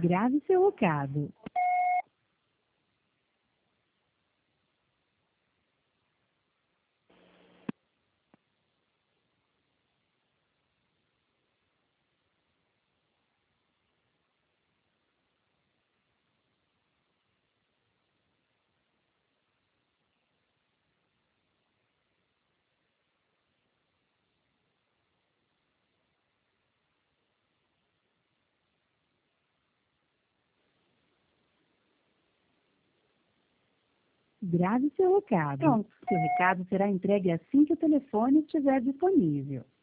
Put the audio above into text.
Grave seu recado. Grave seu recado. Pronto. Seu recado será entregue assim que o telefone estiver disponível.